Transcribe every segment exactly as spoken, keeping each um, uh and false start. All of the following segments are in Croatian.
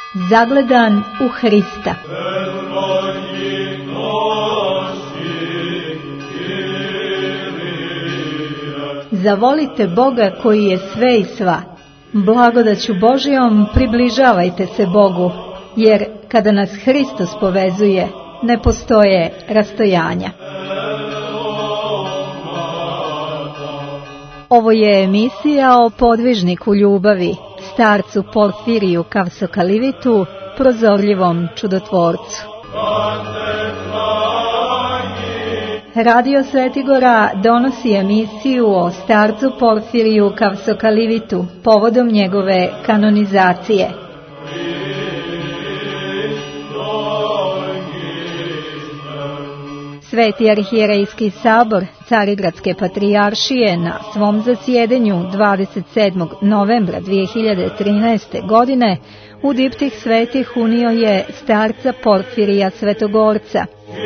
Zagledan u Hrista. Zavolite Boga koji je sve i sva. Blagodaću Božjom približavajte se Bogu, jer kada nas Hristos povezuje, ne postoje rastojanja. Ovo je emisija o podvižniku ljubavi, starcu Porfiriju Kavsokalivitu, prozorljivom čudotvorcu. Radio Svetigora donosi emisiju o starcu Porfiriju Kavsokalivitu povodom njegove kanonizacije. Sveti arhijerejski sabor Carigradske patrijaršije na svom zasjedanju dvadeset sedmog novembra dvije hiljade trinaeste. godine u diptih svetih unio je starca Porfirija Svetogorca.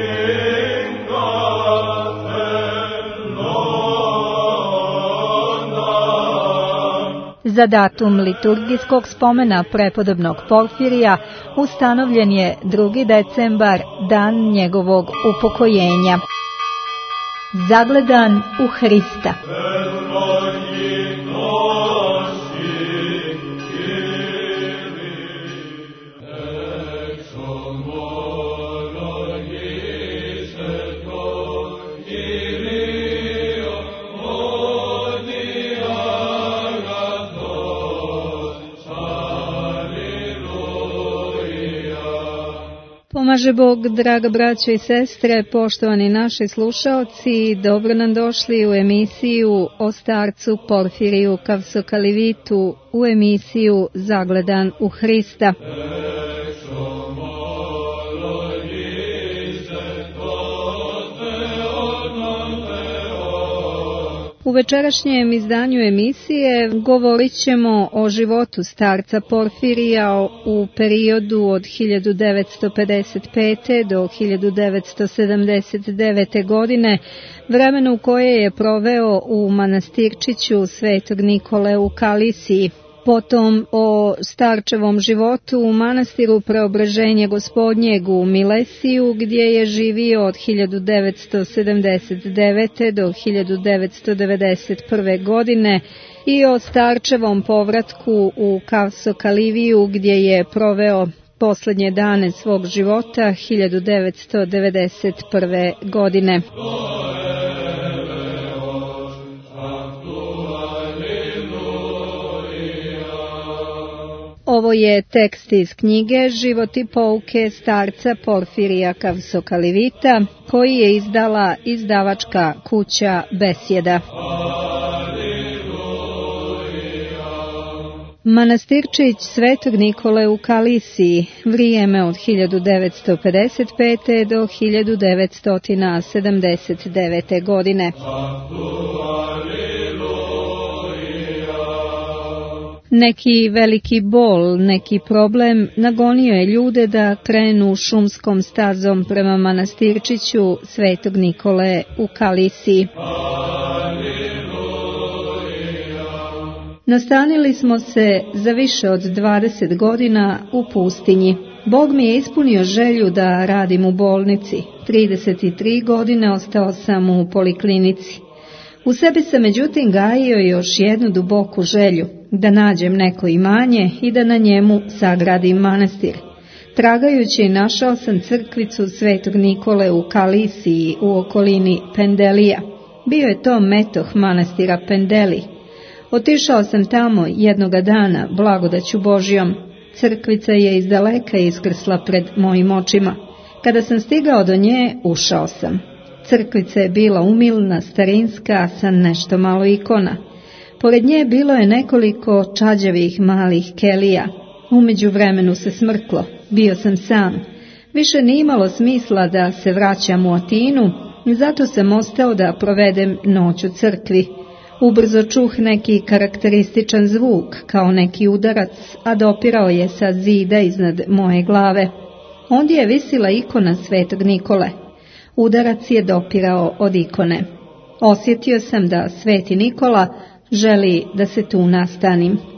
Za datum liturgijskog spomena prepodobnog Porfirija ustanovljen je drugi decembar, dan njegovog upokojenja. Zagledan u Hrista. Pomaže Bog, draga braćo i sestre, poštovani naši slušaoci, dobro nam došli u emisiju o starcu Porfiriju Kavsokalivitu, u emisiju Zagledan u Hrista. U večerašnjem izdanju emisije govorit ćemo o životu starca Porfirija u periodu od hiljadu devetsto pedeset pete. do hiljadu devetsto sedamdeset devete. godine, vremenu koje je proveo u manastirčiću Svetog Nikole u Kalisiji. Potom o starčevom životu u manastiru Preobraženje Gospodnjeg u Milesiju, gdje je živio od hiljadu devetsto sedamdeset devete. do hiljadu devetsto devedeset prve. godine i o starčevom povratku u Kavsokaliviju, gdje je proveo posljednje dane svog života hiljadu devetsto devedeset prve. godine. Ovo je tekst iz knjige Život i pouke starca Porfirija Kavsokalivita, koji je izdala izdavačka kuća Besjeda. Manastirčić Svetog Nikole u Kalisiji, vrijeme od hiljadu devetsto pedeset pete. do hiljadu devetsto sedamdeset devete. godine. Neki veliki bol, neki problem nagonio je ljude da krenu šumskom stazom prema manastirčiću Svetog Nikole u Kalisiji. Nastanili smo se za više od dvadeset godina u pustinji. Bog mi je ispunio želju da radim u bolnici. trideset tri godine ostao sam u poliklinici. U sebi sam međutim gajio još jednu duboku želju, da nađem neko imanje i da na njemu sagradim manastir. Tragajući našao sam crkvicu Svetog Nikole u Kalisiji u okolini Pendelija. Bio je to metoh manastira Pendeli. Otišao sam tamo jednoga dana blagodaću Božjom. Crkvica je izdaleka iskrsla pred mojim očima. Kada sam stigao do nje, ušao sam. Crkvica je bila umilna, starinska, sa nešto malo ikona. Pored nje bilo je nekoliko čađavih malih kelija. U međuvremenu se smrklo. Bio sam sam. Više nije imalo smisla da se vraćam u Atinu, zato sam ostao da provedem noć u crkvi. Ubrzo čuh neki karakterističan zvuk, kao neki udarac, a dopirao je sa zida iznad moje glave. Ondje je visila ikona Svetog Nikole. Udarac je dopirao od ikone. Osjetio sam da Sveti Nikola želi da se tu nastanim.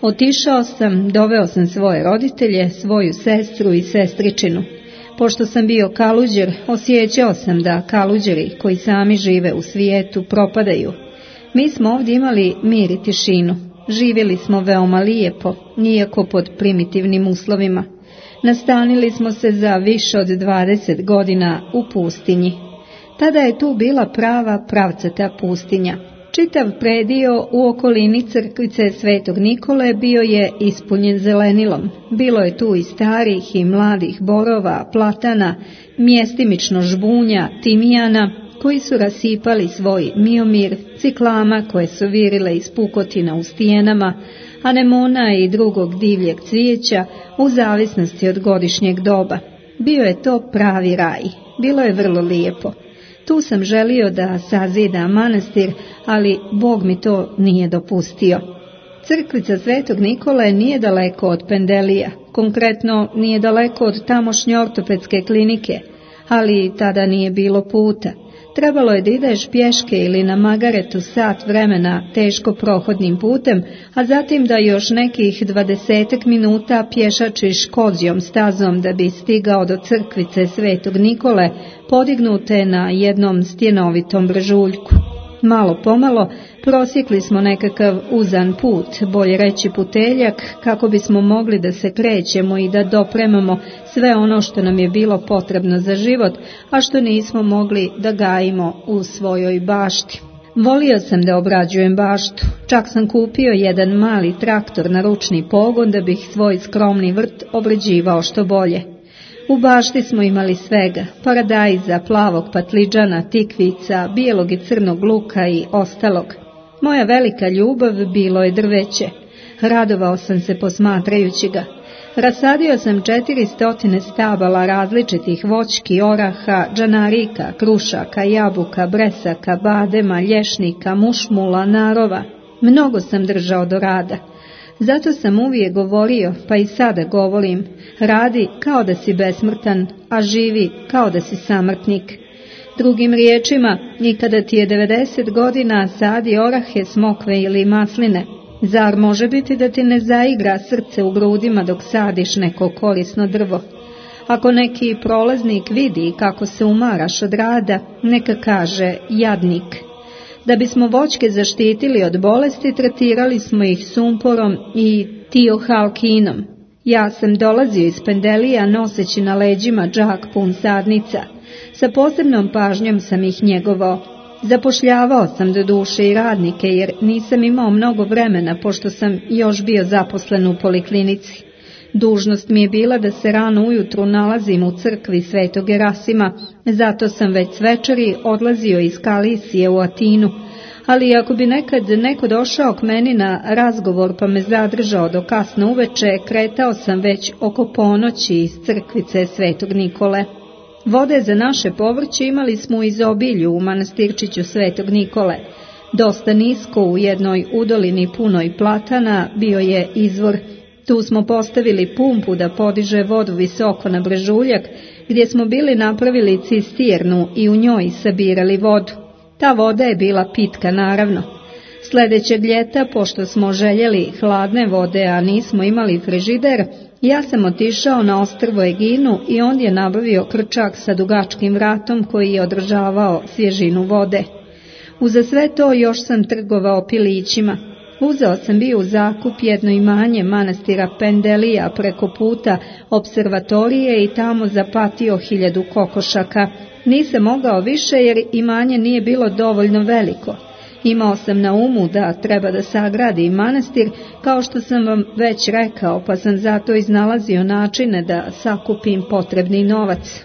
Otišao sam, doveo sam svoje roditelje, svoju sestru i sestričinu. Pošto sam bio kaluđer, osjećao sam da kaluđeri koji sami žive u svijetu propadaju. Mi smo ovdje imali mir i tišinu. Živjeli smo veoma lijepo, nijako pod primitivnim uslovima. Nastanili smo se za više od dvadeset godina u pustinji. Tada je tu bila prava pravcata pustinja. Čitav predio u okolini crkvice Svetog Nikole bio je ispunjen zelenilom. Bilo je tu i starih i mladih borova, platana, mjestimično žbunja, timijana, koji su rasipali svoj miomir, ciklama koje su virile iz pukotina u stijenama, anemona i drugog divljeg cvijeća u zavisnosti od godišnjeg doba. Bio je to pravi raj. Bilo je vrlo lijepo. Tu sam želio da sazidam manastir, ali Bog mi to nije dopustio. Crkvica Svetog Nikole nije daleko od Pendelija, konkretno nije daleko od tamošnje ortopedske klinike, ali tada nije bilo puta. Trebalo je da ideš pješke ili na magaretu sat vremena teško prohodnim putem, a zatim da još nekih dvadesetak minuta pješačiš kozjom stazom da bi stigao do crkvice Svetog Nikole, podignute na jednom stjenovitom brežuljku. Malo pomalo prosjekli smo nekakav uzan put, bolje reći puteljak, kako bismo mogli da se krećemo i da dopremamo sve ono što nam je bilo potrebno za život, a što nismo mogli da gajimo u svojoj bašti. Volio sam da obrađujem baštu, čak sam kupio jedan mali traktor na ručni pogon da bih svoj skromni vrt obrađivao što bolje. U bašti smo imali svega, paradajza, plavog patliđana, tikvica, bijelog i crnog luka i ostalog. Moja velika ljubav bilo je drveće. Radovao sam se posmatrajući ga. Rasadio sam četiri stotine stabala različitih voćki, oraha, džanarika, krušaka, jabuka, bresaka, badema, lješnika, mušmula, narova. Mnogo sam držao do rada. Zato sam uvijek govorio, pa i sada govorim, radi kao da si besmrtan, a živi kao da si samrtnik. Drugim riječima, i kada ti je devedeset godina, sadi orahe, smokve ili masline. Zar može biti da ti ne zaigra srce u grudima dok sadiš neko korisno drvo? Ako neki prolaznik vidi kako se umaraš od rada, neka kaže jadnik. Da bismo voćke zaštitili od bolesti, tretirali smo ih sumporom i tiohalkinom. Ja sam dolazio iz Pendelija noseći na leđima džak pun sadnica. Sa posebnom pažnjom sam ih njegovao. Zapošljavao sam do duše i radnike jer nisam imao mnogo vremena pošto sam još bio zaposlen u poliklinici. Dužnost mi je bila da se rano ujutru nalazim u crkvi Svetog Gerasima, zato sam već s večeri odlazio iz Kalisije u Atinu, ali ako bi nekad neko došao k meni na razgovor pa me zadržao do kasno uveče, kretao sam već oko ponoći iz crkvice Svetog Nikole. Vode za naše povrće imali smo u izobilju u manastirčiću Svetog Nikole. Dosta nisko u jednoj udolini punoj platana bio je izvor. Tu smo postavili pumpu da podiže vodu visoko na brežuljak, gdje smo bili napravili cisternu i u njoj sabirali vodu. Ta voda je bila pitka naravno. Sljedećeg ljeta, pošto smo željeli hladne vode, a nismo imali frižider, ja sam otišao na ostrvo Eginu i on je nabavio krčak sa dugačkim vratom koji je održavao svježinu vode. Uza sve to još sam trgovao pilićima. Uzeo sam bio u zakup jedno imanje manastira Pendelija preko puta observatorije i tamo zapatio hiljadu kokošaka. Nisam mogao više jer imanje nije bilo dovoljno veliko. Imao sam na umu da treba da sagradi manastir, kao što sam vam već rekao, pa sam zato iznalazio načine da sakupim potrebni novac.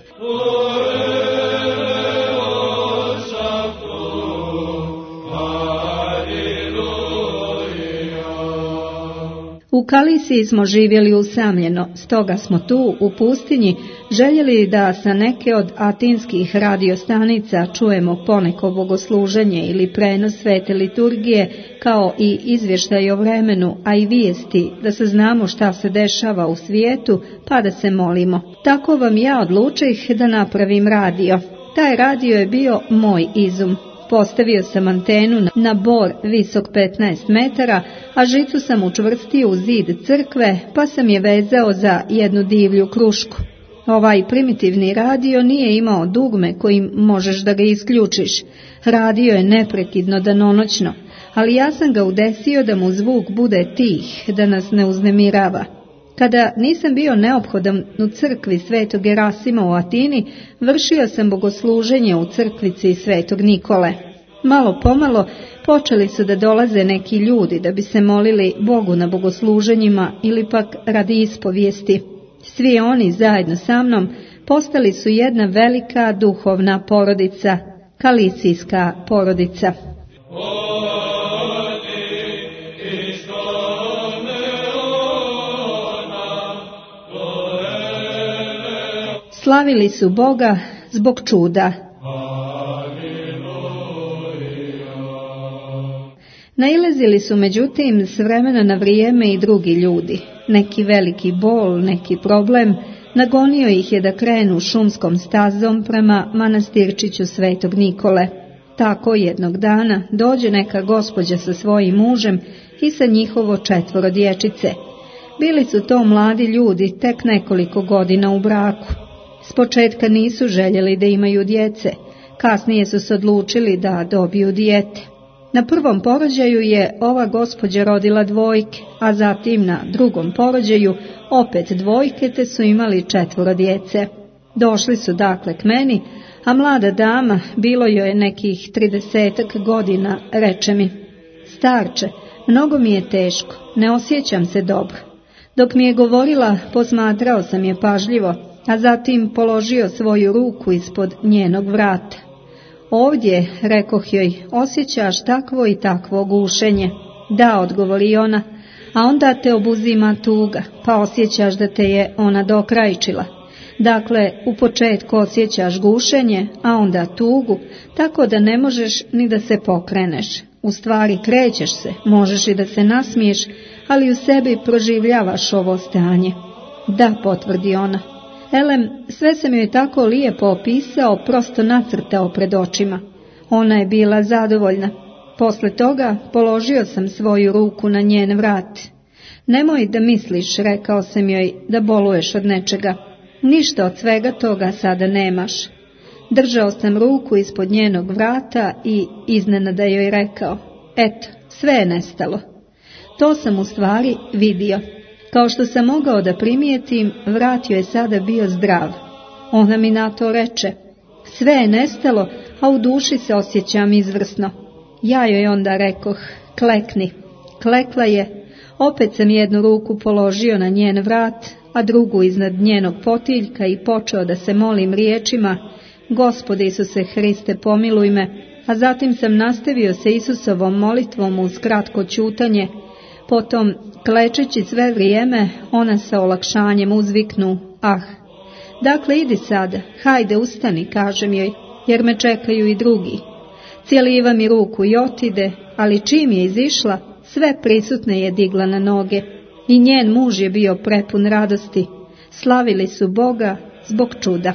U Kalisiji smo živjeli usamljeno, stoga smo tu, u pustinji, željeli da sa neke od atinskih radiostanica čujemo poneko bogosluženje ili prenos svete liturgije, kao i izvještaj o vremenu, a i vijesti, da saznamo šta se dešava u svijetu, pa da se molimo. Tako vam ja odlučih da napravim radio. Taj radio je bio moj izum. Postavio sam antenu na bor visok petnaest metara, a žicu sam učvrstio u zid crkve, pa sam je vezao za jednu divlju krušku. Ovaj primitivni radio nije imao dugme kojim možeš da ga isključiš. Radio je neprekidno danonoćno, ali ja sam ga udesio da mu zvuk bude tih, da nas ne uznemirava. Kada nisam bio neophodan u crkvi Svetog Gerasima u Atini, vršio sam bogosluženje u crkvici Svetog Nikole. Malo pomalo počeli su da dolaze neki ljudi da bi se molili Bogu na bogosluženjima ili pak radi ispovijesti. Svi oni zajedno sa mnom postali su jedna velika duhovna porodica, kalisijska porodica. Slavili su Boga zbog čuda. Nailazili su međutim s vremena na vrijeme i drugi ljudi. Neki veliki bol, neki problem, nagonio ih je da krenu šumskom stazom prema manastirčiću Svetog Nikole. Tako jednog dana dođe neka gospođa sa svojim mužem i sa njihovo četvoro dječice. Bili su to mladi ljudi, tek nekoliko godina u braku. S početka nisu željeli da imaju djece, kasnije su se odlučili da dobiju dijete. Na prvom porođaju je ova gospođa rodila dvojke, a zatim na drugom porođaju opet dvojke, te su imali četvoro djece. Došli su dakle k meni, a mlada dama, bilo joj je nekih tridesetak godina, reče mi: starče, mnogo mi je teško, ne osjećam se dobro. Dok mi je govorila, posmatrao sam je pažljivo, a zatim položio svoju ruku ispod njenog vrata. Ovdje, rekoh joj, osjećaš takvo i takvo gušenje. Da, odgovori ona, a onda te obuzima tuga, pa osjećaš da te je ona dokrajčila. Dakle, u početku osjećaš gušenje, a onda tugu, tako da ne možeš ni da se pokreneš. U stvari krećeš se, možeš i da se nasmiješ, ali u sebi proživljavaš ovo stanje. Da, potvrdi ona. Elem, sve sam joj tako lijepo opisao, prosto nacrtao pred očima. Ona je bila zadovoljna. Posle toga položio sam svoju ruku na njen vrat. Nemoj da misliš, rekao sam joj, da boluješ od nečega. Ništa od svega toga sada nemaš. Držao sam ruku ispod njenog vrata i iznenada joj rekao: eto, sve je nestalo. To sam u stvari vidio. Kao što sam mogao da primijetim, vrat joj je sada bio zdrav. Ona mi na to reče: sve je nestalo, a u duši se osjećam izvrsno. Ja joj onda rekoh: klekni. Klekla je, opet sam jednu ruku položio na njen vrat, a drugu iznad njenog potiljka i počeo da se molim riječima: Gospode Isuse Hriste, pomiluj me, a zatim sam nastavio se Isusovom molitvom uz kratko ćutanje. Potom, klečeći sve vrijeme, ona sa olakšanjem uzviknu: ah, dakle idi sada, hajde ustani, kažem joj, jer me čekaju i drugi. Cijeliva mi ruku i otide, ali čim je izišla, sve prisutne je digla na noge. I njen muž je bio prepun radosti. Slavili su Boga zbog čuda.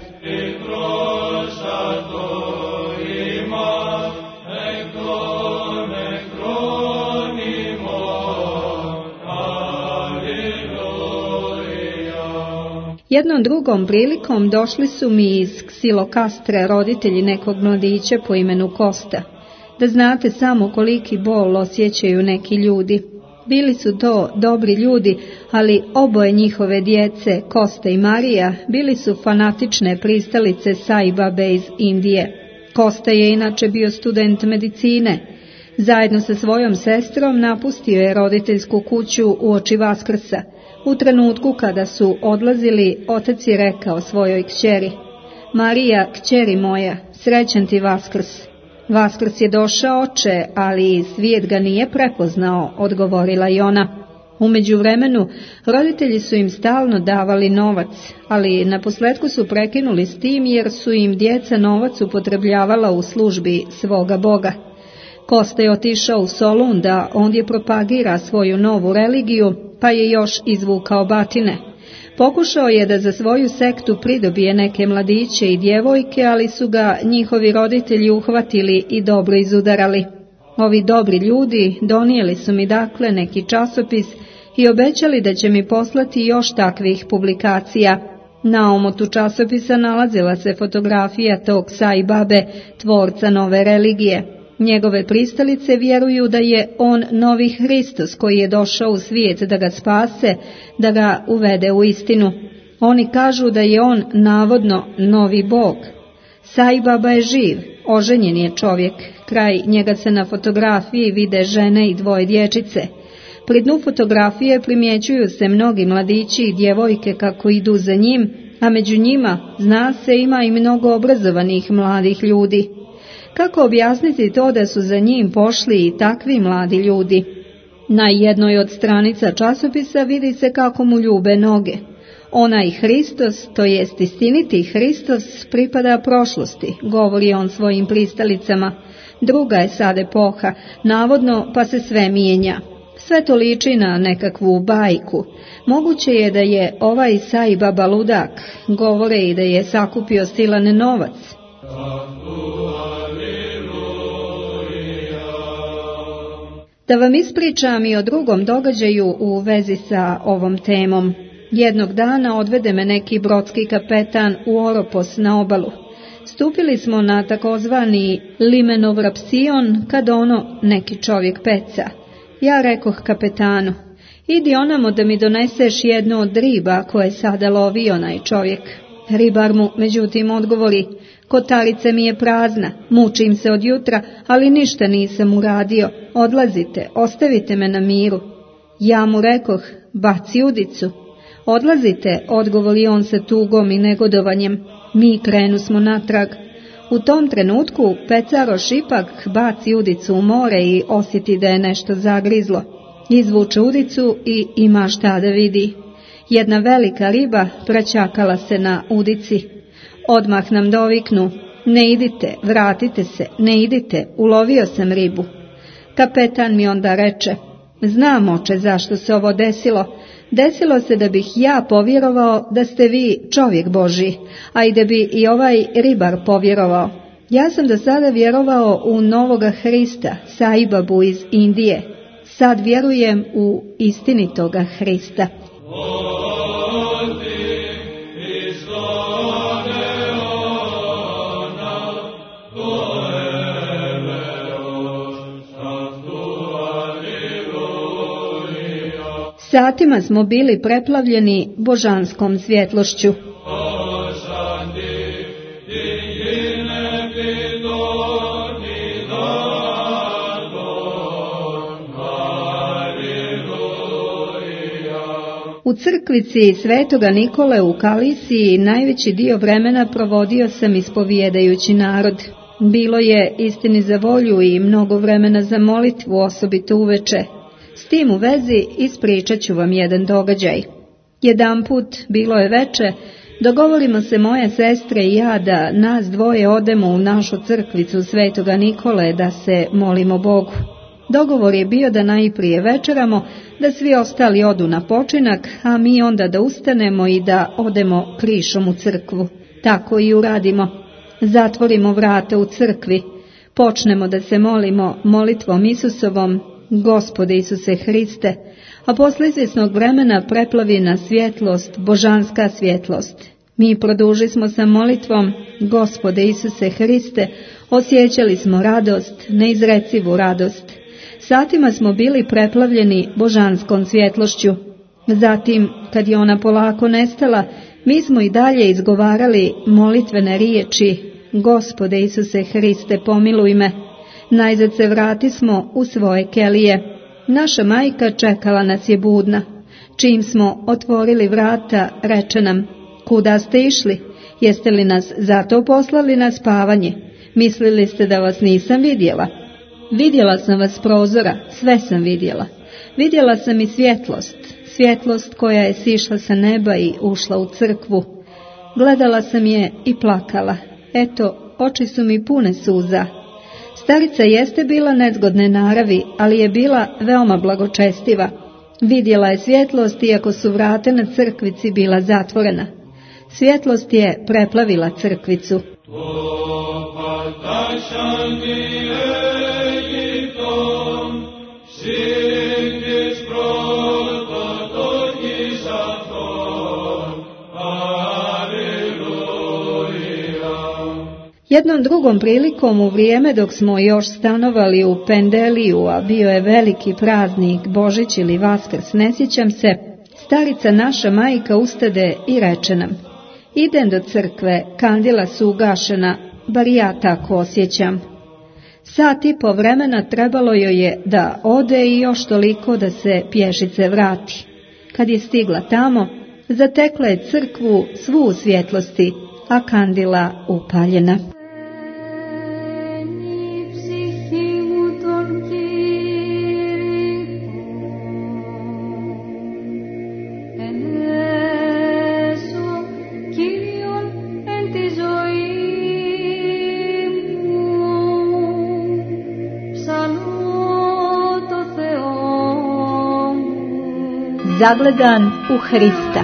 Jednom drugom prilikom došli su mi iz Ksilokastre roditelji nekog mladića po imenu Kosta. Da znate samo koliki bol osjećaju neki ljudi. Bili su to dobri ljudi, ali oboje njihove djece, Kosta i Marija, bili su fanatične pristalice Sai Babe iz Indije. Kosta je inače bio student medicine. Zajedno sa svojom sestrom napustio je roditeljsku kuću uoči Vaskrsa. U trenutku kada su odlazili, otac je rekao svojoj kćeri: Marija, kćeri moja, srećan ti Vaskrs. Vaskrs je došao, oče, ali svijet ga nije prepoznao, odgovorila i ona. U međuvremenu, roditelji su im stalno davali novac, ali naposletku su prekinuli s tim jer su im djeca novac upotrebljavala u službi svoga Boga. Kosta je otišao u Solun da ondje propagira svoju novu religiju, pa je još izvukao batine. Pokušao je da za svoju sektu pridobije neke mladiće i djevojke, ali su ga njihovi roditelji uhvatili i dobro izudarali. Ovi dobri ljudi donijeli su mi dakle neki časopis i obećali da će mi poslati još takvih publikacija. Na omotu časopisa nalazila se fotografija tog Sai Babe, tvorca nove religije. Njegove pristalice vjeruju da je on novi Hristos koji je došao u svijet da ga spase, da ga uvede u istinu. Oni kažu da je on navodno novi Bog. Sai Baba je živ, oženjen je čovjek, kraj njega se na fotografiji vide žene i dvoje dječice. Pri dnu fotografije primjećuju se mnogi mladići i djevojke kako idu za njim, a među njima, zna se, ima i mnogo obrazovanih mladih ljudi. Kako objasniti to da su za njim pošli i takvi mladi ljudi? Na jednoj od stranica časopisa vidi se kako mu ljube noge. Onaj Hristos, to jest istiniti Hristos, pripada prošlosti, govori on svojim pristalicama. Druga je sad epoha, navodno, pa se sve mijenja. Sve to liči na nekakvu bajku. Moguće je da je ovaj Sai Baba ludak, govore i da je sakupio silan novac. Da vam ispričam i o drugom događaju u vezi sa ovom temom. Jednog dana odvede me neki brodski kapetan u Oropos na obalu. Stupili smo na takozvani Limenov Rapsion, kad ono neki čovjek peca. Ja rekoh kapetanu, idi onamo da mi doneseš jednu od riba koje sada lovi onaj čovjek. Ribar mu međutim odgovori, kotarica mi je prazna, mučim se od jutra, ali ništa nisam uradio, odlazite, ostavite me na miru. Ja mu rekoh, baci udicu. Odlazite, odgovori on sa tugom i negodovanjem. Mi krenu smo natrag. U tom trenutku pecaroš ipak baci udicu u more i osjeti da je nešto zagrizlo. Izvuče udicu i ima šta da vidi. Jedna velika riba praćakala se na udici. Odmah nam doviknu, ne idite, vratite se, ne idite, ulovio sam ribu. Kapetan mi onda reče, znam oče zašto se ovo desilo. Desilo se da bih ja povjerovao da ste vi čovjek Božji, a i da bi i ovaj ribar povjerovao. Ja sam do sada vjerovao u novoga Hrista, Sai Babu iz Indije. Sad vjerujem u istinitoga Hrista. Satima smo bili preplavljeni božanskom svjetlošću. U crkvici Svetoga Nikole u Kalisiji najveći dio vremena provodio sam ispovijedajući narod. Bilo je istini za volju i mnogo vremena za molitvu, osobito uveče. S tim u vezi ispričat ću vam jedan događaj. Jedanput, bilo je veče, dogovorimo se moje sestre i ja da nas dvoje odemo u našu crkvicu Svetoga Nikole da se molimo Bogu. Dogovor je bio da najprije večeramo, da svi ostali odu na počinak, a mi onda da ustanemo i da odemo krišom u crkvu. Tako i uradimo. Zatvorimo vrata u crkvi, počnemo da se molimo molitvom Isusovom, Gospode Isuse Hriste, a posle izvjesnog vremena preplavi na svjetlost, božanska svjetlost. Mi produži smo sa molitvom, Gospode Isuse Hriste, osjećali smo radost, neizrecivu radost. Satima smo bili preplavljeni božanskom svjetlošću. Zatim, kad je ona polako nestala, mi smo i dalje izgovarali molitvene riječi, Gospode Isuse Hriste, pomiluj me. Najzad se vratismo u svoje kelije. Naša majka čekala nas je budna. Čim smo otvorili vrata, reče nam, kuda ste išli? Jeste li nas zato poslali na spavanje? Mislili ste da vas nisam vidjela? Vidjela sam vas s prozora, sve sam vidjela. Vidjela sam i svjetlost, svjetlost koja je sišla sa neba i ušla u crkvu. Gledala sam je i plakala. Eto, oči su mi pune suza. Starica jeste bila nezgodne naravi, ali je bila veoma blagočestiva. Vidjela je svjetlost iako su vrata na crkvici bila zatvorena. Svjetlost je preplavila crkvicu. Jednom drugom prilikom u vrijeme dok smo još stanovali u Pendeliju, a bio je veliki praznik, Božić ili Vaskrs, ne sjećam se, starica naša majka ustade i reče nam: idem do crkve, kandila su ugašena, bar ja tako osjećam. Sat i po vremena trebalo joj je da ode i još toliko da se pješice vrati. Kad je stigla tamo, zatekla je crkvu svu u svjetlosti, a kandila upaljena. Zagledan u Hrista.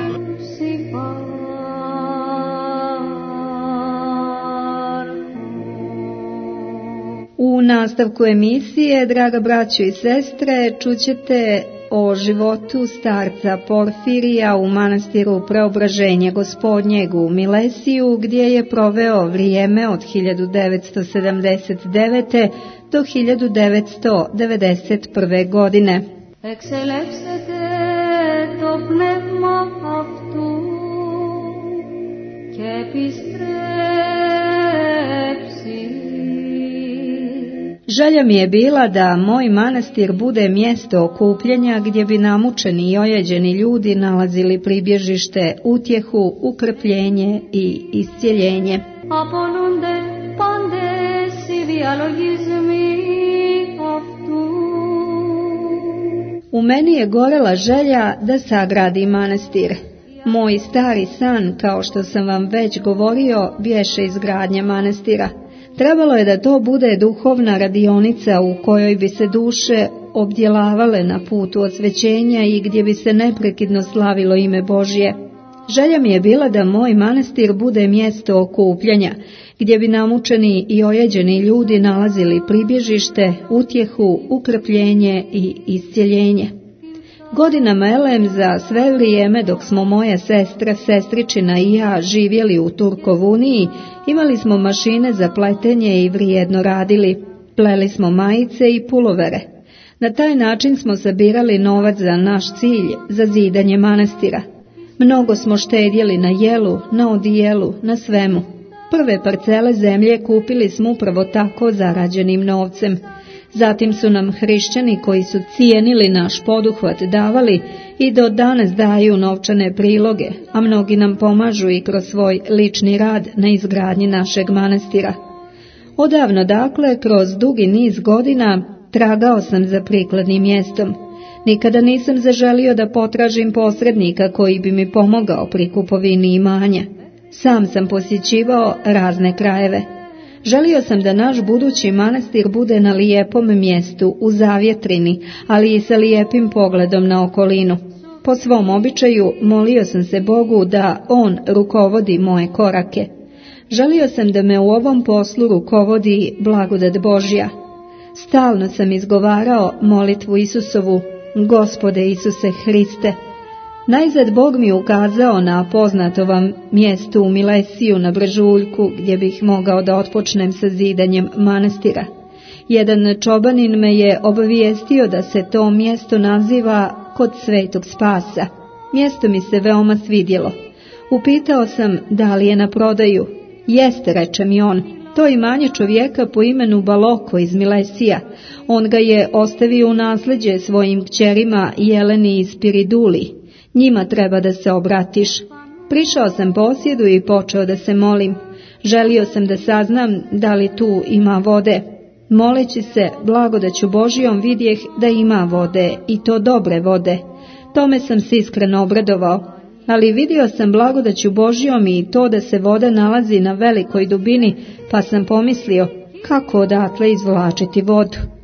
U nastavku emisije, draga braćo i sestre, čućete o životu starca Porfirija u manastiru Preobraženja Gospodnjeg u Milesiju, gdje je proveo vrijeme od hiljadu devetsto sedamdeset devete. do hiljadu devetsto devedeset prve. godine. Εξελεύσετε το πνεύμα αυτού και επιστρέψει. Želja mi je bila da moj manastir bude mjesto okupljanja gdje bi namučeni i ojeđeni ljudi nalazili pribježište, utjehu, ukrpljenje i iscjeljenje. Απολούνται πάντες οι διαλογισμοί αυτού. U meni je gorela želja da sagradim manastir. Moj stari san, kao što sam vam već govorio, bješe izgradnja manastira. Trebalo je da to bude duhovna radionica u kojoj bi se duše obdjelavale na putu osvećenja i gdje bi se neprekidno slavilo ime Božje. Želja mi je bila da moj manastir bude mjesto okupljanja, gdje bi namučeni i ojeđeni ljudi nalazili pribježište, utjehu, ukrpljenje i iscjeljenje. Godinama elem za sve vrijeme dok smo moja sestra, sestričina i ja živjeli u Turkovuniji, imali smo mašine za pletenje i vrijedno radili, pleli smo majice i pulovere. Na taj način smo sabirali novac za naš cilj, za zidanje manastira. Mnogo smo štedjeli na jelu, na odijelu, na svemu. Prve parcele zemlje kupili smo upravo tako zarađenim novcem. Zatim su nam hrišćani koji su cijenili naš poduhvat davali i do danas daju novčane priloge, a mnogi nam pomažu i kroz svoj lični rad na izgradnji našeg manastira. Odavno dakle, kroz dugi niz godina, tragao sam za prikladnim mjestom. Nikada nisam zaželio da potražim posrednika koji bi mi pomogao pri kupovini imanja. Sam sam posjećivao razne krajeve. Želio sam da naš budući manastir bude na lijepom mjestu, u zavjetrini, ali i sa lijepim pogledom na okolinu. Po svom običaju molio sam se Bogu da On rukovodi moje korake. Želio sam da me u ovom poslu rukovodi blagodat Božja. Stalno sam izgovarao molitvu Isusovu: Gospode Isuse Hriste. Najzad Bog mi ukazao na poznato vam mjestu u Milesiju na Brežuljku, gdje bih mogao da otpočnem sa zidanjem manastira. Jedan čobanin me je obavijestio da se to mjesto naziva kod Svetog Spasa. Mjesto mi se veoma svidjelo. Upitao sam da li je na prodaju. Jeste, reče mi on, to imanje čovjeka po imenu Baloko iz Milesija. On ga je ostavio u nasljeđe svojim kćerima Jeleni i Spiriduli. Njima treba da se obratiš. Prišao sam posjedu i počeo da se molim. Želio sam da saznam da li tu ima vode. Moleći se blagodaću Božijom vidjeh da ima vode, i to dobre vode. Tome sam se iskreno obradovao. Ali vidio sam blagodaću Božijom i to da se voda nalazi na velikoj dubini, pa sam pomislio kako odatle izvlačiti vodu.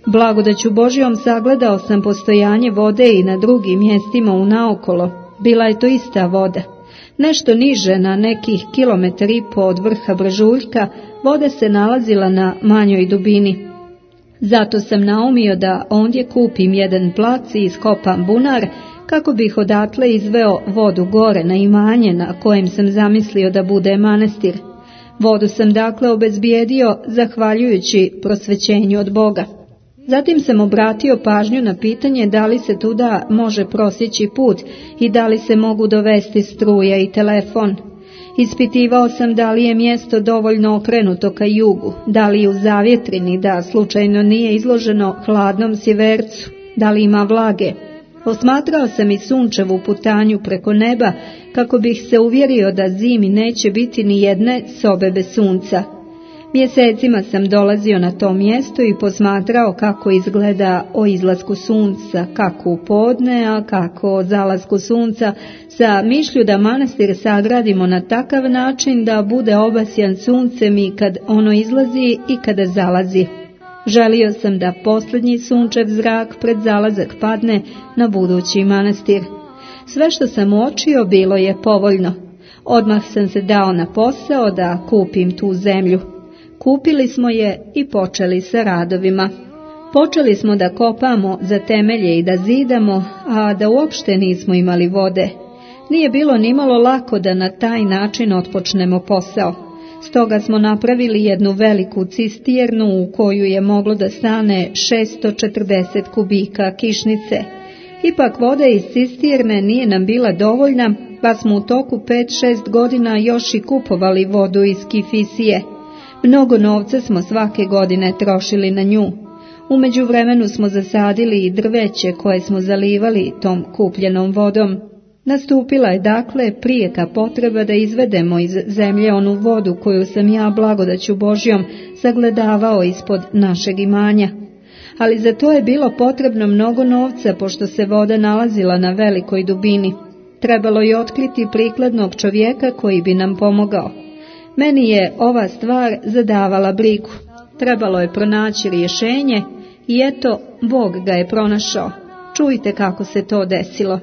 Blagodaću Božjom sagledao sam postojanje vode i na drugim mjestima unaokolo. Bila je to ista voda. Nešto niže, na nekih kilometar i po od vrha Brežuljka, voda se nalazila na manjoj dubini. Zato sam naumio da ondje kupim jedan plac i iskopam bunar, kako bih odatle izveo vodu gore na imanje na kojem sam zamislio da bude manastir. Vodu sam dakle obezbijedio zahvaljujući prosvećenju od Boga. Zatim sam obratio pažnju na pitanje da li se tuda može prosjeći put i da li se mogu dovesti struja i telefon. Ispitivao sam da li je mjesto dovoljno okrenuto ka jugu, da li je u zavjetrini, da slučajno nije izloženo hladnom sjevercu, da li ima vlage. Osmatrao sam i sunčevu putanju preko neba kako bih se uvjerio da zimi neće biti ni jedne sobe bez sunca. Mjesecima sam dolazio na to mjesto i posmatrao kako izgleda o izlasku sunca, kako u podne, a kako o zalasku sunca, sa mišlju da manastir sagradimo na takav način da bude obasjan suncem i kad ono izlazi i kada zalazi. Želio sam da posljednji sunčev zrak pred zalazak padne na budući manastir. Sve što sam uočio bilo je povoljno. Odmah sam se dao na posao da kupim tu zemlju. Kupili smo je i počeli sa radovima. Počeli smo da kopamo za temelje i da zidamo, a da uopšte nismo imali vode. Nije bilo nimalo lako da na taj način otpočnemo posao. Stoga smo napravili jednu veliku cisternu u koju je moglo da stane šessto četrdeset kubika kišnice. Ipak voda iz cisterne nije nam bila dovoljna, pa smo u toku pet šest godina još i kupovali vodu iz Kifisije. Mnogo novca smo svake godine trošili na nju. U međuvremenu smo zasadili i drveće koje smo zalivali tom kupljenom vodom. Nastupila je dakle prijeka potreba da izvedemo iz zemlje onu vodu koju sam ja blagodaću Božjom sagledavao ispod našeg imanja. Ali za to je bilo potrebno mnogo novca, pošto se voda nalazila na velikoj dubini. Trebalo je otkriti prikladnog čovjeka koji bi nam pomogao. Meni je ova stvar zadavala brigu. Trebalo je pronaći rješenje i eto, Bog ga je pronašao. Čujte kako se to desilo.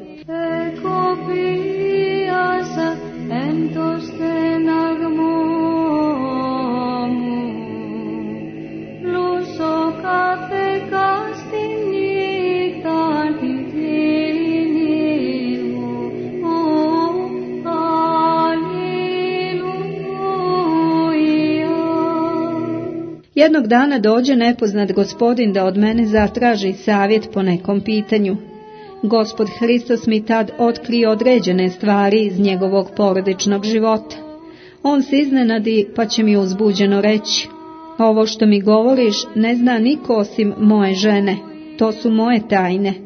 Jednog dana dođe nepoznat gospodin da od mene zatraži savjet po nekom pitanju. Gospod Hristos mi tad otkrio određene stvari iz njegovog porodičnog života. On se iznenadi pa će mi uzbuđeno reći: ovo što mi govoriš ne zna niko osim moje žene, to su moje tajne.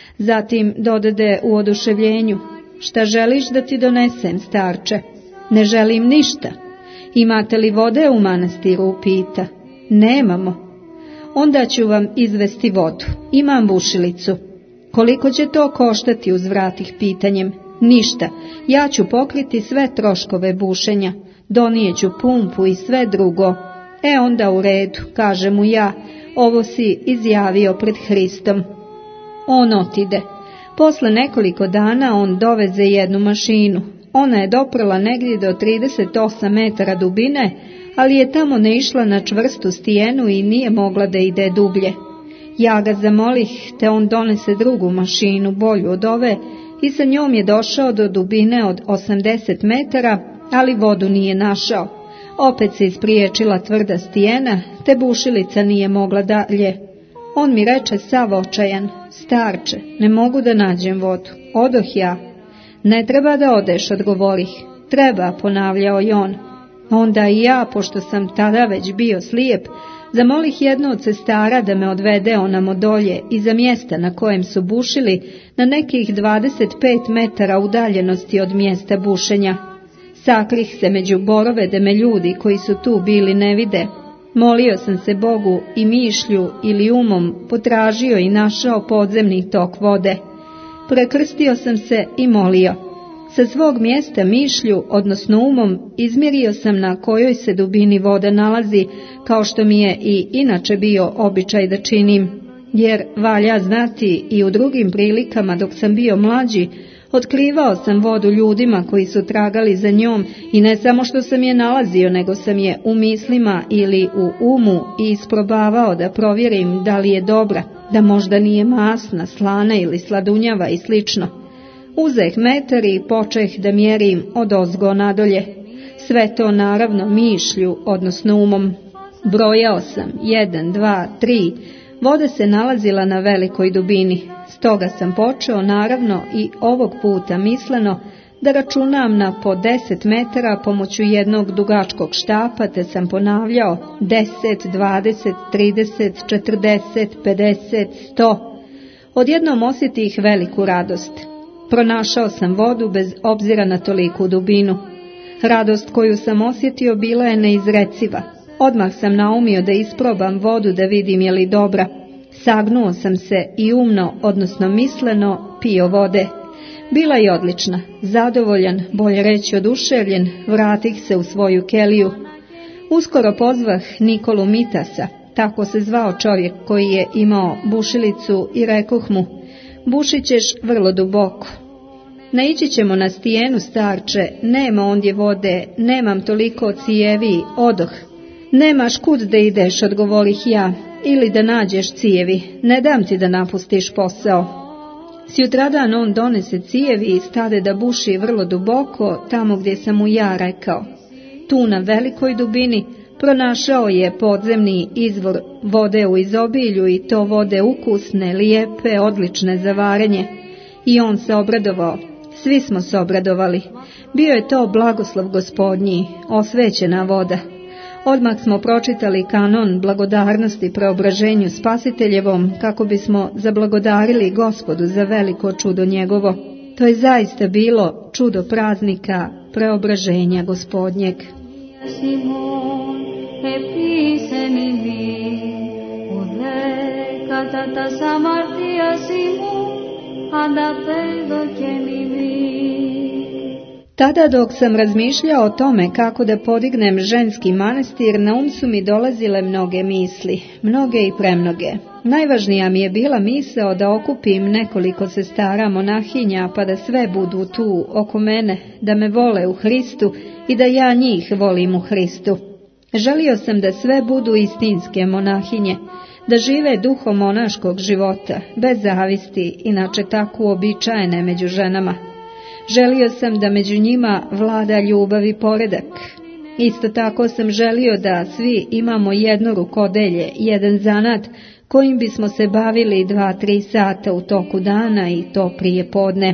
Zatim dodade u oduševljenju: šta želiš da ti donesem, starče? Ne želim ništa. Imate li vode u manastiru, pita. Nemamo. Onda ću vam izvesti vodu. Imam bušilicu. Koliko će to koštati, uzvratih pitanjem. Ništa. Ja ću pokriti sve troškove bušenja. Donijeću pumpu i sve drugo. E onda u redu, kaže mu ja, ovo si izjavio pred Hristom. On otide. Posle nekoliko dana on doveze jednu mašinu. Ona je doprla negdje do trideset osam metara dubine, ali je tamo ne išla na čvrstu stijenu i nije mogla da ide dublje. Ja ga zamolih, te on donese drugu mašinu, bolju od ove, i sa njom je došao do dubine od osamdeset metara, ali vodu nije našao. Opet se ispriječila tvrda stijena, te bušilica nije mogla dalje. On mi reče sav očajan: starče, ne mogu da nađem vodu. Odoh ja. Ne treba da odeš, odgovorih. Treba, ponavljao i on. Onda i ja, pošto sam tada već bio slijep, zamolih jednu od sestara da me odvede onamo dolje iza mjesta na kojem su bušili, na nekih dvadeset pet metara udaljenosti od mjesta bušenja. Sakrih se među borove da me ljudi koji su tu bili ne vide. Molio sam se Bogu i mišlju ili umom potražio i našao podzemni tok vode. Prekrstio sam se i molio. Sa svog mjesta mišlju, odnosno umom, izmjerio sam na kojoj se dubini voda nalazi, kao što mi je i inače bio običaj da činim. jer valja znati i u drugim prilikama dok sam bio mlađi, otkrivao sam vodu ljudima koji su tragali za njom i ne samo što sam je nalazio, nego sam je u mislima ili u umu i isprobavao da provjerim da li je dobra, da možda nije masna, slana ili sladunjava i slično. Uzeh metar i počeh da mjerim odozgo nadolje. Sve to naravno mišlju, odnosno umom. Brojao sam, jedan, dva, tri, voda se nalazila na velikoj dubini. Stoga sam počeo naravno i ovog puta misleno da računam na po deset metara pomoću jednog dugačkog štapa, te sam ponavljao deset, dvadeset, trideset, četrdeset, pedeset, sto. Odjednom osjetih veliku radost. Pronašao sam vodu bez obzira na toliku dubinu. Radost koju sam osjetio bila je neizreciva. Odmah sam naumio da isprobam vodu da vidim je li dobra. Sagnuo sam se i umno, odnosno misleno, pio vode. Bila je odlična, zadovoljan, bolje reći oduševljen, vratih se u svoju keliju. Uskoro pozvah Nikolu Mitasa, tako se zvao čovjek koji je imao bušilicu, i rekoh mu: bušit ćeš vrlo duboko. Naići ćemo na stijenu, starče, nema ondje vode, nemam toliko cijevi, odoh. Nemaš kud da ideš, odgovorih ja, ili da nađeš cijevi, ne dam ti da napustiš posao. Sjutradan on donese cijevi i stade da buši vrlo duboko, tamo gdje sam mu ja rekao. Tu na velikoj dubini pronašao je podzemni izvor vode u izobilju, i to vode ukusne, lijepe, odlične za varenje. I on se obradovao. Svi smo se obradovali. Bio je to blagoslov Gospodnji, osvećena voda. Odmah smo pročitali kanon blagodarnosti preobraženju Spasiteljevom, kako bismo zablagodarili Gospodu za veliko čudo njegovo. To je zaista bilo čudo praznika preobraženja Gospodnjeg. Simon, επίσεν ημί, ουδέ κατά τα αμαρτίας ημών, ανταπέδωκεν ημί. Tada dok sam razmišljao o tome kako da podignem ženski manastir, na um su mi dolazile mnoge misli, mnoge i premnoge. Najvažnija mi je bila misao da okupim nekoliko sestara monahinja, pa da sve budu tu oko mene, da me vole u Hristu i da ja njih volim u Hristu. Želio sam da sve budu istinske monahinje, da žive duhom monaškog života, bez zavisti, inače tako uobičajene među ženama. Želio sam da među njima vlada ljubav i poredak. Isto tako sam želio da svi imamo jedno rukodelje, jedan zanat, kojim bismo se bavili dva, tri sata u toku dana, i to prije podne.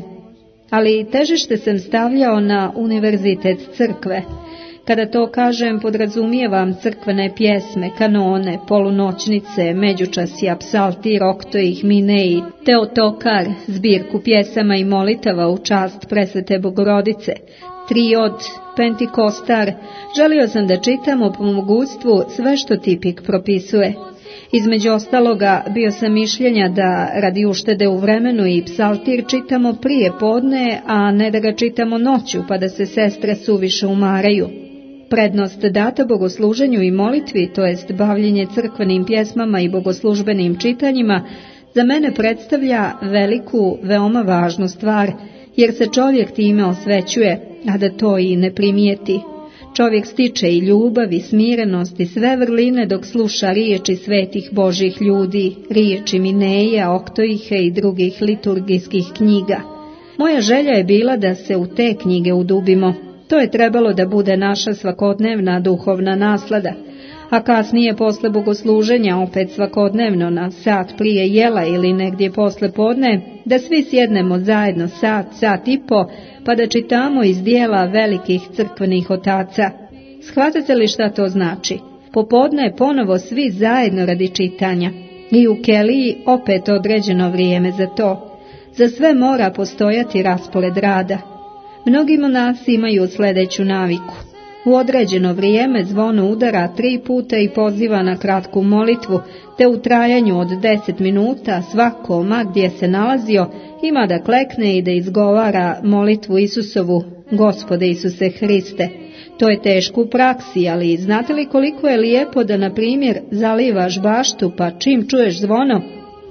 Ali težište sam stavljao na univerzitet crkve. Kada to kažem, podrazumijevam crkvene pjesme, kanone, polunoćnice, međučasja, psaltir, oktojih, mineji, teotokar, zbirku pjesama i molitava u čast presvete Bogorodice, triod, pentikostar. Želio sam da čitamo po mogućstvu sve što tipik propisuje. Između ostaloga, bio sam mišljenja da radi uštede u vremenu i psaltir čitamo prije podne, a ne da ga čitamo noću, pa da se sestre suviše umaraju. Prednost data bogosluženju i molitvi, to jest bavljenje crkvenim pjesmama i bogoslužbenim čitanjima, za mene predstavlja veliku, veoma važnu stvar, jer se čovjek time osvećuje, a da to i ne primijeti. Čovjek stiče i ljubav i smirenost i sve vrline dok sluša riječi svetih Božih ljudi, riječi Mineja, Oktoihe i drugih liturgijskih knjiga. Moja želja je bila da se u te knjige udubimo. To je trebalo da bude naša svakodnevna duhovna naslada, a kasnije posle bogosluženja opet svakodnevno na sat prije jela ili negdje posle podne, da svi sjednemo zajedno sat, sat i po, pa da čitamo iz dijela velikih crkvenih otaca. Shvatate li šta to znači? Popodne ponovo svi zajedno radi čitanja. I u keliji opet određeno vrijeme za to. Za sve mora postojati raspored rada. Mnogi monasi imaju sljedeću naviku. U određeno vrijeme zvono udara tri puta i poziva na kratku molitvu, te u trajanju od deset minuta svako, ma gdje se nalazio, ima da klekne i da izgovara molitvu Isusovu: Gospode Isuse Hriste. To je teško u praksi, ali znate li koliko je lijepo da, na primjer, zalivaš baštu, pa čim čuješ zvono,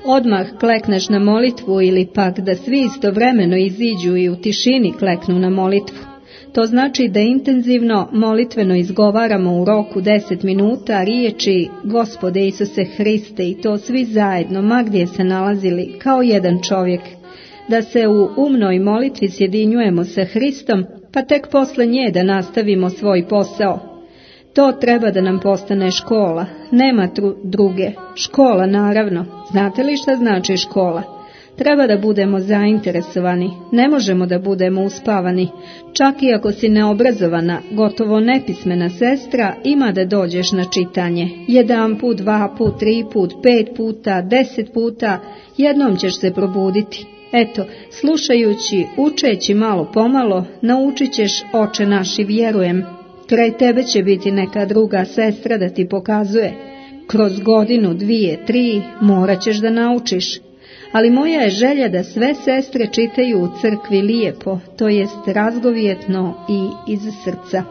Odmah klekneš na molitvu ili pak da svi istovremeno iziđu i u tišini kleknu na molitvu. To znači da intenzivno molitveno izgovaramo u roku deset minuta riječi Gospode Isuse Hriste i to svi zajedno, ma gdje se nalazili, kao jedan čovjek. Da se u umnoj molitvi sjedinjujemo sa Hristom, pa tek posle nje da nastavimo svoj posao. To treba da nam postane škola, nema tru, druge. Škola, naravno. Znate li šta znači škola? Treba da budemo zainteresovani, ne možemo da budemo uspavani. Čak i ako si neobrazovana, gotovo nepismena sestra, ima da dođeš na čitanje. Jedan put, dva put, tri put, pet puta, deset puta, jednom ćeš se probuditi. Eto, slušajući, učeći malo pomalo, naučit ćeš, Oče naši, vjerujem. Kraj tebe će biti neka druga sestra da ti pokazuje. Kroz godinu, dvije, tri, morat ćeš da naučiš. Ali moja je želja da sve sestre čitaju u crkvi lijepo, to jest razgovjetno i iz srca.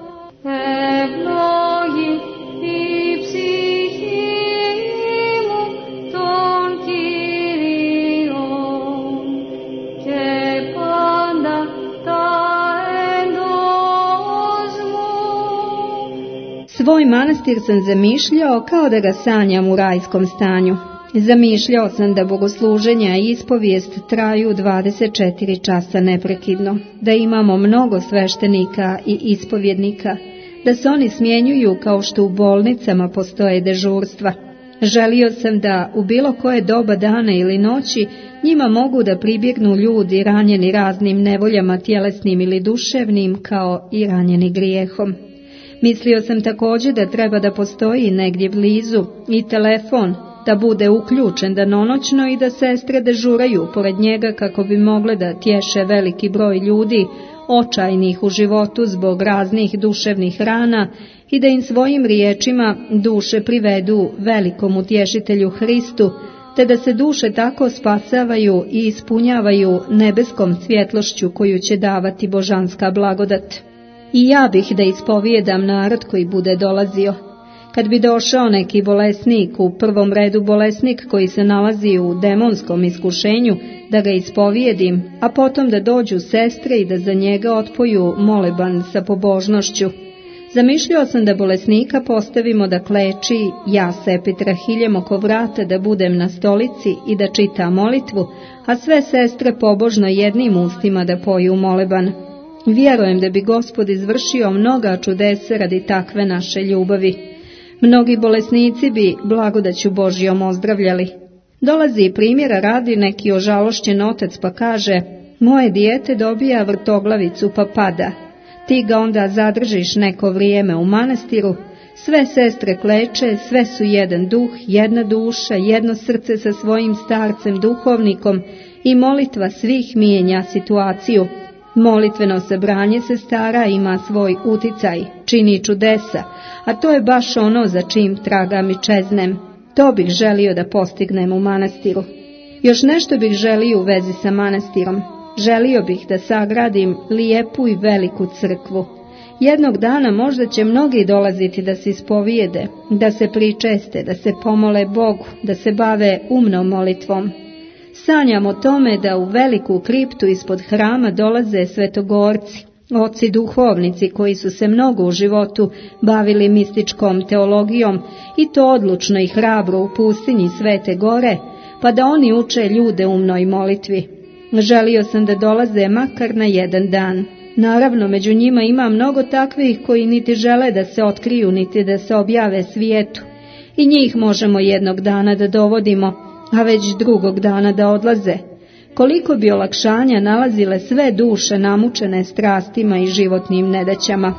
Svoj manastir sam zamišljao kao da ga sanjam u rajskom stanju. Zamišljao sam da bogosluženja i ispovijest traju dvadeset četiri časa neprekidno, da imamo mnogo sveštenika i ispovjednika, da se oni smjenjuju kao što u bolnicama postoje dežurstva. Želio sam da u bilo koje doba dana ili noći njima mogu da pribjegnu ljudi ranjeni raznim nevoljama tjelesnim ili duševnim, kao i ranjeni grijehom. Mislio sam također da treba da postoji negdje blizu i telefon, da bude uključen danonoćno i da sestre dežuraju pored njega kako bi mogle da tješe veliki broj ljudi, očajnih u životu zbog raznih duševnih rana i da im svojim riječima duše privedu velikom utješitelju Hristu, te da se duše tako spasavaju i ispunjavaju nebeskom svjetlošću koju će davati božanska blagodat. I ja bih da ispovijedam narod koji bude dolazio. Kad bi došao neki bolesnik, u prvom redu bolesnik koji se nalazi u demonskom iskušenju, da ga ispovijedim, a potom da dođu sestre i da za njega otpoju moleban sa pobožnošću. Zamišljao sam da bolesnika postavimo da kleči, ja se epitrahiljem oko vrata da budem na stolici i da čita molitvu, a sve sestre pobožno jednim ustima da poju moleban. Vjerujem da bi Gospod izvršio mnoga čudesa radi takve naše ljubavi. Mnogi bolesnici bi blagodaću Božjom ozdravljali. Dolazi primjera radi neki ožalošćen otac pa kaže, moje dijete dobija vrtoglavicu pa pada. Ti ga onda zadržiš neko vrijeme u manastiru, sve sestre kleče, sve su jedan duh, jedna duša, jedno srce sa svojim starcem duhovnikom i molitva svih mijenja situaciju. Molitveno sabranje sestara ima svoj uticaj, čini čudesa, a to je baš ono za čim tragam i čeznem. To bih želio da postignem u manastiru. Još nešto bih želio u vezi sa manastirom. Želio bih da sagradim lijepu i veliku crkvu. Jednog dana možda će mnogi dolaziti da se ispovijede, da se pričeste, da se pomole Bogu, da se bave umnom molitvom. Sanjam o tome da u veliku kriptu ispod hrama dolaze svetogorci, oci duhovnici koji su se mnogo u životu bavili mističkom teologijom i to odlučno i hrabro u pustinji Svete Gore, pa da oni uče ljude umnoj molitvi. Želio sam da dolaze makar na jedan dan. Naravno, među njima ima mnogo takvih koji niti žele da se otkriju, niti da se objave svijetu. I njih možemo jednog dana da dovodimo, a već drugog dana da odlaze. Koliko bi olakšanja nalazile sve duše namučene strastima i životnim nedaćama.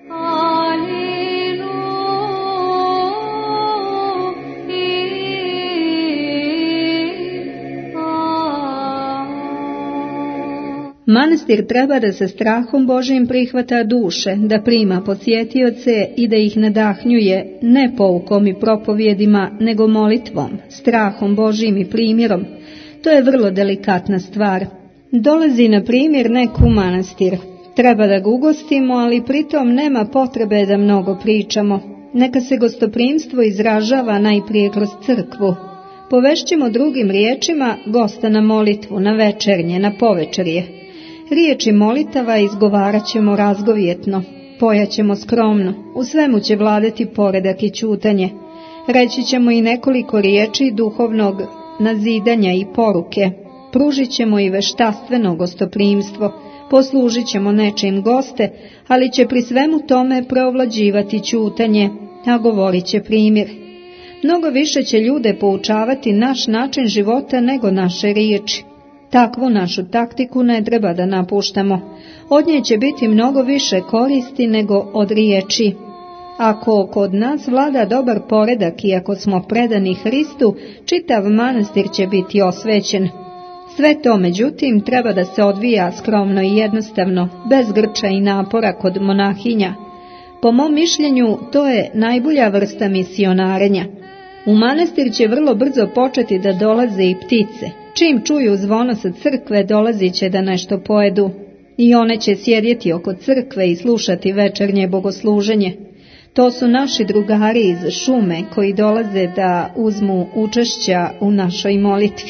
Manastir treba da sa strahom Božjim prihvata duše, da prima posjetioce i da ih nadahnjuje ne poukom i propovjedima, nego molitvom, strahom Božjim i primjerom. To je vrlo delikatna stvar. Dolazi na primjer neko u manastir. Treba da ga ugostimo, ali pritom nema potrebe da mnogo pričamo. Neka se gostoprimstvo izražava najprije kroz crkvu. Povešćemo drugim riječima gosta na molitvu, na večernje, na povečerje. Riječi molitava izgovarat ćemo razgovjetno, pojaćemo skromno, u svemu će vladati poredak i ćutanje. Reći ćemo i nekoliko riječi duhovnog nazidanja i poruke, pružit ćemo i veštastveno gostoprimstvo, poslužit ćemo nečim goste, ali će pri svemu tome preovlađivati ćutanje, a govorit će primjer. Mnogo više će ljude poučavati naš način života nego naše riječi. Takvu našu taktiku ne treba da napuštamo. Od nje će biti mnogo više koristi nego od riječi. Ako kod nas vlada dobar poredak i ako smo predani Hristu, čitav manastir će biti osvećen. Sve to, međutim, treba da se odvija skromno i jednostavno, bez grča i napora kod monahinja. Po mom mišljenju, to je najbolja vrsta misionarenja. U manastir će vrlo brzo početi da dolaze i ptice. Čim čuju zvono sa crkve, dolazit će da nešto pojedu. I one će sjedjeti oko crkve i slušati večernje bogosluženje. To su naši drugari iz šume koji dolaze da uzmu učešća u našoj molitvi.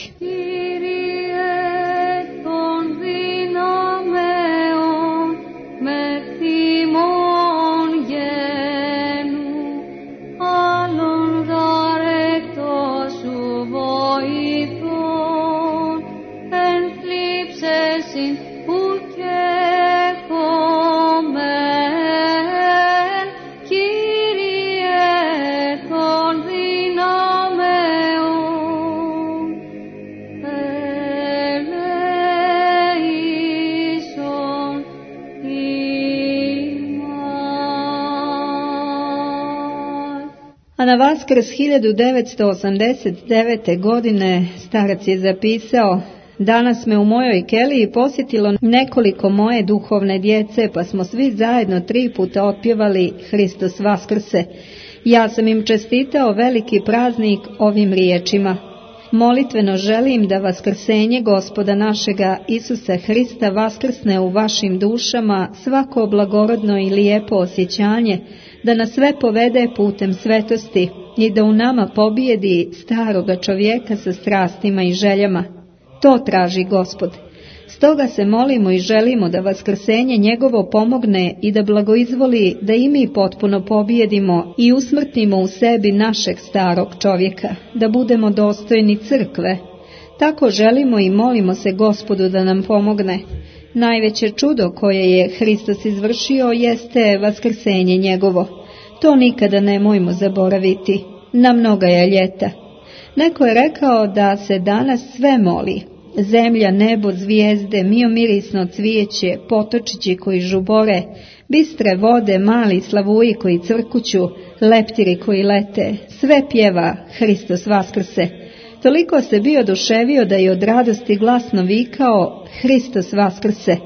A na Vaskrs hiljadu devetsto osamdeset devete. godine starac je zapisao: danas me u mojoj keliji posjetilo nekoliko moje duhovne djece, pa smo svi zajedno tri puta otpjevali Hristos Vaskrse. Ja sam im čestitao veliki praznik ovim riječima: molitveno želim da vaskrsenje Gospoda našega Isusa Hrista vaskrsne u vašim dušama svako blagorodno i lijepo osjećanje, da nas sve povede putem svetosti i da u nama pobijedi staroga čovjeka sa strastima i željama. To traži Gospod. Stoga se molimo i želimo da vaskrsenje njegovo pomogne i da blagoizvoli da i mi potpuno pobijedimo i usmrtimo u sebi našeg starog čovjeka, da budemo dostojni crkve. Tako želimo i molimo se Gospodu da nam pomogne. Najveće čudo koje je Hristos izvršio jeste vaskrsenje njegovo. To nikada nemojmo zaboraviti. Na mnoga je ljeta. Neko je rekao da se danas sve moli. Zemlja, nebo, zvijezde, miomirisno cvijeće, potočići koji žubore, bistre vode, mali slavuji koji crkuću, leptiri koji lete, sve pjeva Hristos Vaskrse. Toliko se bio oduševio da je od radosti glasno vikao: Hristos Vaskrse!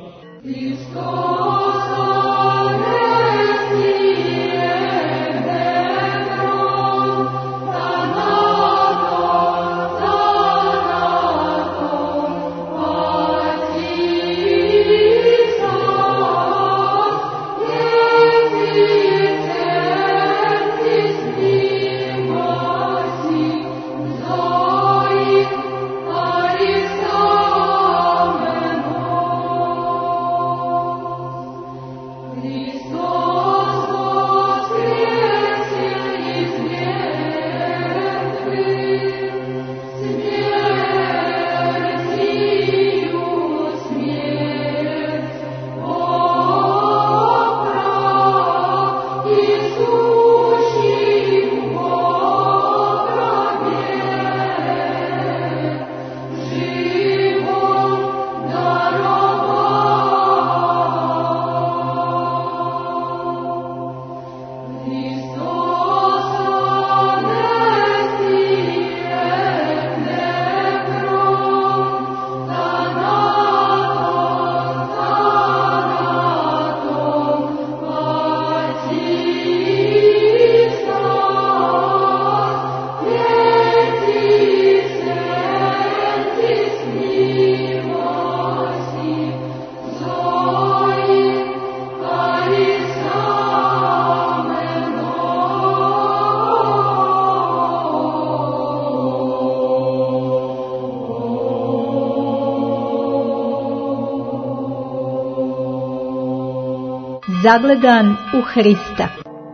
Zagledan u Hrista.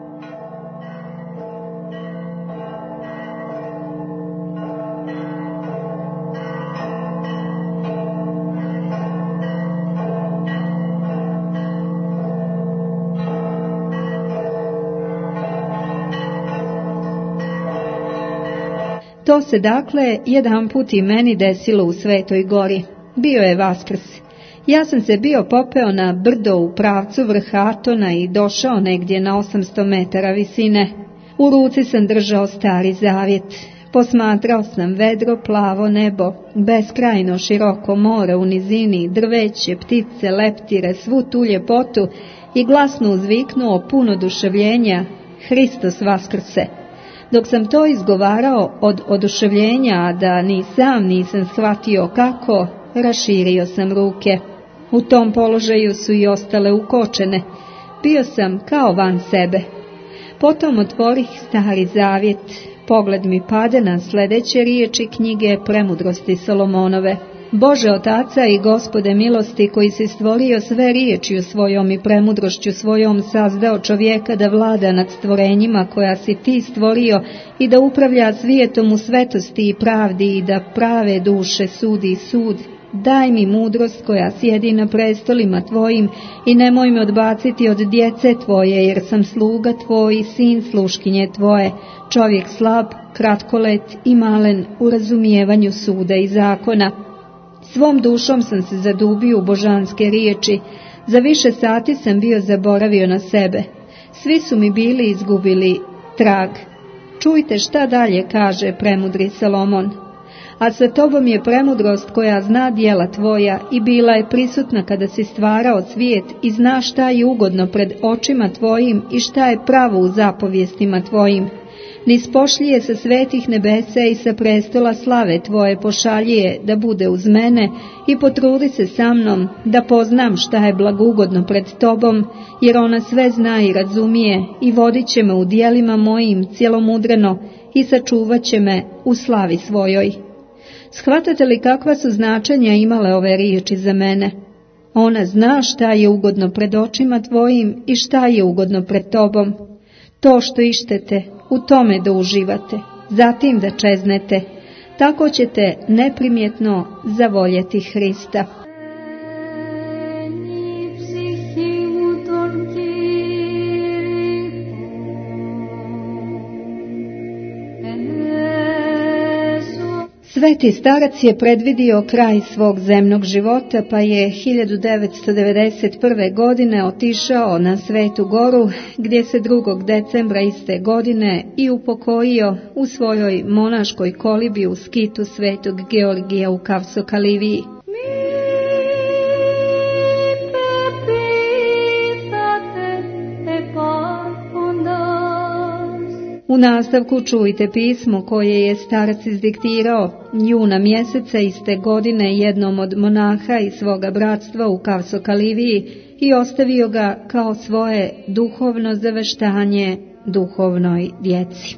To se dakle jedan put i meni desilo u Svetoj Gori. Bio je Vaskrs. Ja sam se bio popeo na brdo u pravcu vrha Atona i došao negdje na osamsto metara visine. U ruci sam držao Stari Zavjet. Posmatrao sam vedro plavo nebo, beskrajno široko more u nizini, drveće, ptice, leptire, svu tu ljepotu i glasno uzviknuo puno oduševljenja: Hristos Vaskrse! Dok sam to izgovarao od oduševljenja, a da ni sam nisam shvatio kako, raširio sam ruke. U tom položaju su i ostale ukočene. Bio sam kao van sebe. Potom otvorih Stari Zavjet. Pogled mi pade na sljedeće riječi knjige Premudrosti Solomonove. Bože Otaca i Gospode milosti, koji si stvorio sve riječju svojom i premudrošću svojom sazdao čovjeka da vlada nad stvorenjima koja si ti stvorio i da upravlja svijetom u svetosti i pravdi i da prave duše sudi sud. Daj mi mudrost koja sjedi na prestolima tvojim i nemoj me odbaciti od djece tvoje, jer sam sluga tvoj, sin sluškinje tvoje, čovjek slab, kratkolet i malen u razumijevanju suda i zakona. Svom dušom sam se zadubio u božanske riječi, za više sati sam bio zaboravio na sebe. Svi su mi bili izgubili trag. Čujte šta dalje kaže premudri Salomon. A sa tobom je premudrost koja zna djela tvoja i bila je prisutna kada si stvarao svijet i zna šta je ugodno pred očima tvojim i šta je pravo u zapovjestima tvojim. Niz pošlije sa svetih nebesa i sa prestola slave tvoje pošalje da bude uz mene i potrudi se sa mnom da poznam šta je blagugodno pred tobom, jer ona sve zna i razumije i vodit će me u dijelima mojim cjelomudreno i sačuvat će me u slavi svojoj. Shvatate li kakva su značenja imale ove riječi za mene? Ona zna šta je ugodno pred očima tvojim i šta je ugodno pred tobom. To što ištete, u tome da uživate, zatim da čeznete, tako ćete neprimjetno zavoljeti Hrista. Sveti starac je predvidio kraj svog zemnog života, pa je hiljadu devetsto devedeset prve. godine otišao na Svetu Goru, gdje se drugog decembra iste godine i upokojio u svojoj monaškoj kolibi u skitu Svetog Georgija u Kavsokaliviji. U nastavku čujte pismo koje je starac izdiktirao juna mjeseca iste godine jednom od monaha iz svoga bratstva u Kavsokaliviji i ostavio ga kao svoje duhovno zaveštanje duhovnoj djeci.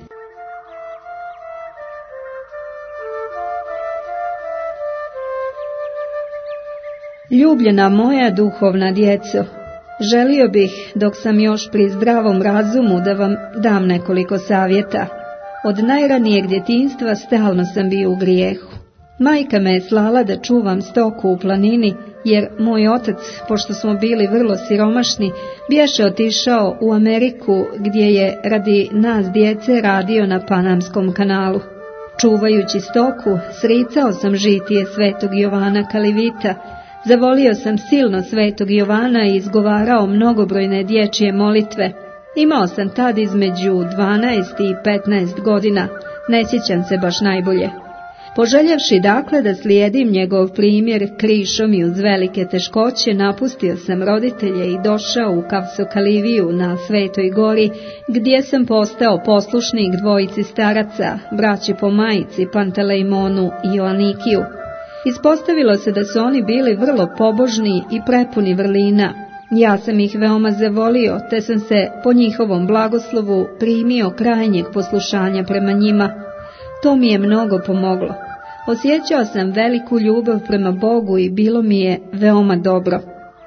Ljubljena moja duhovna djeco, želio bih, dok sam još pri zdravom razumu, da vam dam nekoliko savjeta. Od najranijeg djetinjstva stalno sam bio u grijehu. Majka me je slala da čuvam stoku u planini, jer moj otac, pošto smo bili vrlo siromašni, bješe otišao u Ameriku, gdje je radi nas djece radio na Panamskom kanalu. Čuvajući stoku, sricao sam žitije Svetog Jovana Kalivita. Zavolio sam silno Svetog Jovana i izgovarao mnogobrojne dječje molitve. Imao sam tad između dvanaest i petnaest godina, ne sjećam se baš najbolje. Poželjevši dakle da slijedim njegov primjer krišom i uz velike teškoće, napustio sam roditelje i došao u Kavsokaliviju na Svetoj Gori, gdje sam postao poslušnik dvojici staraca, braći po majici Pantelejmonu i Joanikiju. Ispostavilo se da su oni bili vrlo pobožni i prepuni vrlina. Ja sam ih veoma zavolio, te sam se po njihovom blagoslovu primio krajnjeg poslušanja prema njima. To mi je mnogo pomoglo. Osjećao sam veliku ljubav prema Bogu i bilo mi je veoma dobro.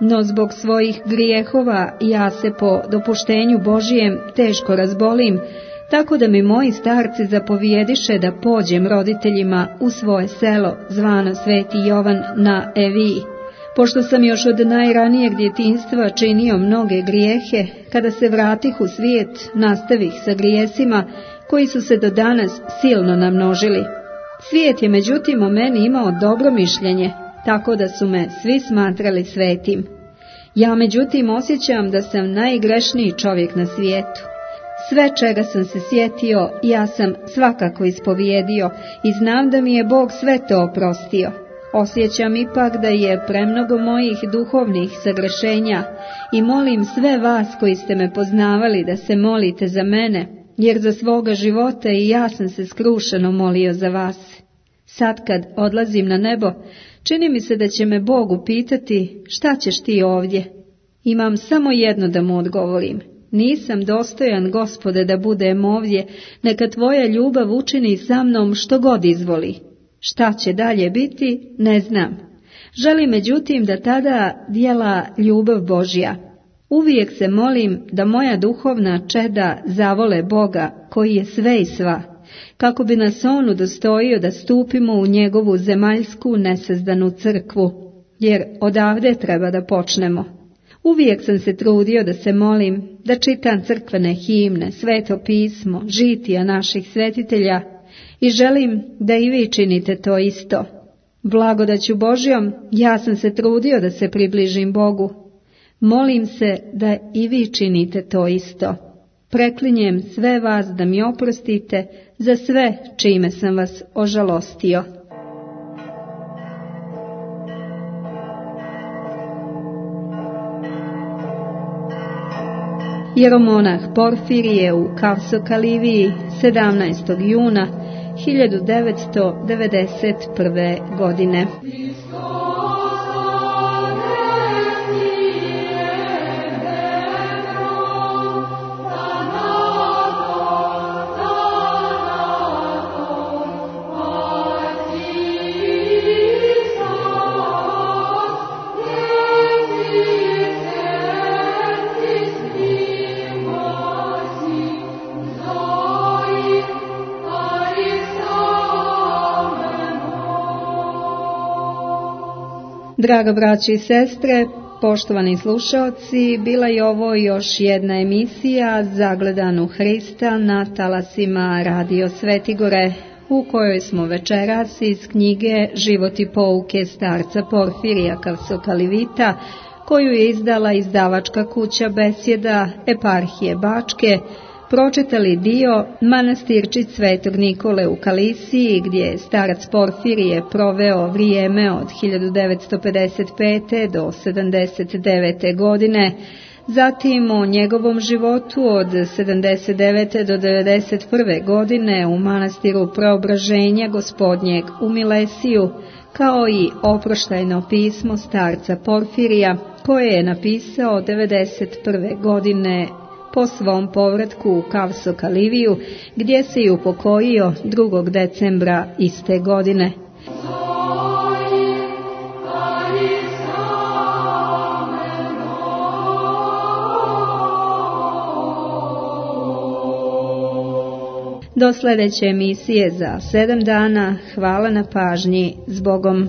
No zbog svojih grijehova ja se po dopuštenju Božijem teško razbolim, tako da mi moji starci zapovijediše da pođem roditeljima u svoje selo, zvano Sveti Jovan na Eviji. Pošto sam još od najranijeg djetinjstva činio mnoge grijehe, kada se vratih u svijet, nastavih sa grijesima koji su se do danas silno namnožili. Svijet je međutim o meni imao dobro mišljenje, tako da su me svi smatrali svetim. Ja međutim osjećam da sam najgrešniji čovjek na svijetu. Sve čega sam se sjetio, ja sam svakako ispovijedio i znam da mi je Bog sve to oprostio. Osjećam ipak da je premnogo mojih duhovnih sagrešenja i molim sve vas koji ste me poznavali da se molite za mene, jer za svoga života i ja sam se skrušeno molio za vas. Sad kad odlazim na nebo, čini mi se da će me Bog upitati šta ćeš ti ovdje. Imam samo jedno da mu odgovorim. Nisam dostojan, Gospode, da budem ovdje, neka tvoja ljubav učini sa mnom što god izvoli. Šta će dalje biti, ne znam. Želim međutim da tada djela ljubav Božja. Uvijek se molim da moja duhovna čeda zavole Boga, koji je sve i sva, kako bi nas on udostojio da stupimo u njegovu zemaljsku nesazdanu crkvu, jer odavde treba da počnemo. Uvijek sam se trudio da se molim, da čitam crkvene himne, sveto pismo, žitija naših svetitelja i želim da i vi činite to isto. Blagodaću Božjom ja sam se trudio da se približim Bogu. Molim se da i vi činite to isto. Preklinjem sve vas da mi oprostite za sve čime sam vas ožalostio. Jeromonah Porfirije u Kavsokaliviji sedamnaestog juna hiljadu devetsto devedeset prve. godine. Draga braći i sestre, poštovani slušaoci, bila je ovo još jedna emisija Zagledan u Hrista na talasima Radio Svetigore, u kojoj smo večeras iz knjige Život i pouke starca Porfirija Kavsokalivita, koju je izdala izdavačka kuća Besjeda Eparhije Bačke, pročitali dio Manastirčić Svetog Nikole u Kalisiji, gdje je starac Porfirije proveo vrijeme od hiljadu devetsto pedeset pete do sedamdeset devete. godine, zatim o njegovom životu od sedamdeset devete do devedeset prve. godine u manastiru Preobraženja Gospodnjeg u Milesiju, kao i oproštajno pismo starca Porfirija, koje je napisao devedeset prve. godine po svom povratku u Kavsokaliviju, gdje se i upokojio drugog decembra iste godine. Do sljedeće emisije za sedam dana. Hvala na pažnji. S Bogom.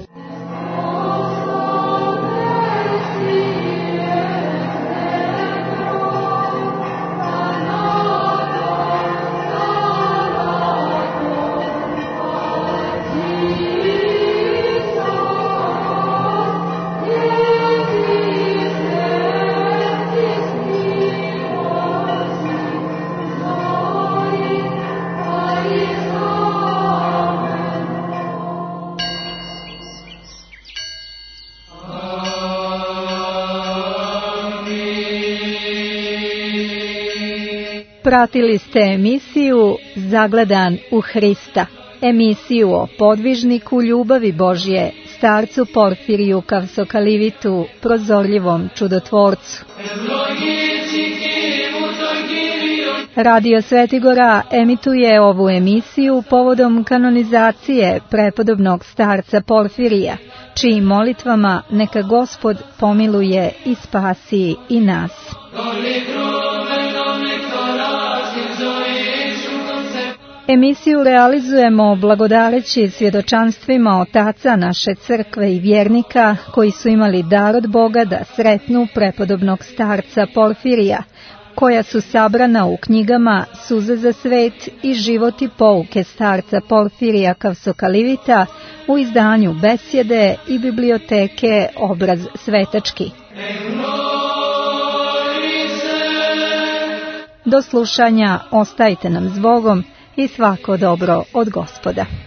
Pratili ste emisiju Zagledan u Hrista, emisiju o podvižniku ljubavi Božje, starcu Porfiriju Kavsokalivitu, prozorljivom čudotvorcu. Radio Svetigora emituje ovu emisiju povodom kanonizacije prepodobnog starca Porfirija, čijim molitvama neka Gospod pomiluje i spasi i nas. Emisiju realizujemo blagodareći svjedočanstvima otaca naše crkve i vjernika koji su imali dar od Boga da sretnu prepodobnog starca Porfirija, koja su sabrana u knjigama Suze za svet i Život i pouke starca Porfirija Kavsokalivita u izdanju Besjede i biblioteke Obraz svetački. Do slušanja, ostajte nam s Bogom i svako dobro od Gospoda.